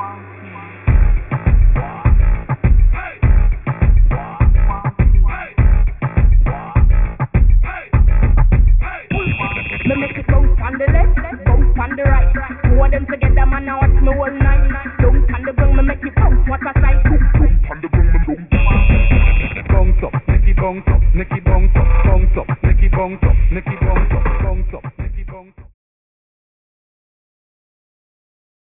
Me make it bounce on the left, bounce on the right. Two of them together, man, now watch me all night. Bounce on the ground, me make it bounce, what a sight. On the ground, me bounce. Bounce up, Nicky bounce up, Nicky bounce up, bounce up, Nicky bounce up, Nicky bounce up, bounce up, Nicky bounce up.